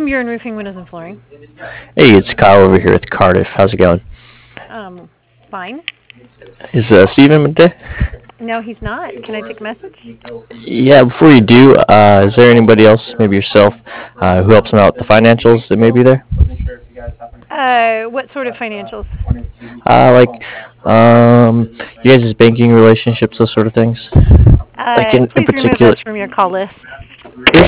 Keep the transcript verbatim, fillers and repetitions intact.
Murin Roofing, Windows, and Flooring. Hey, it's Kyle over here with Cardiff. How's it going? Um, fine. Is uh, Steven today? No, he's not. Can I take a message? Yeah, before you do, uh, is there anybody else, maybe yourself, uh, who helps him out with the financials that may be there? Uh, what sort of financials? Uh, like, um, you guys' banking relationships, those sort of things? Like, Uh, in, in please remove us particular, from your call list.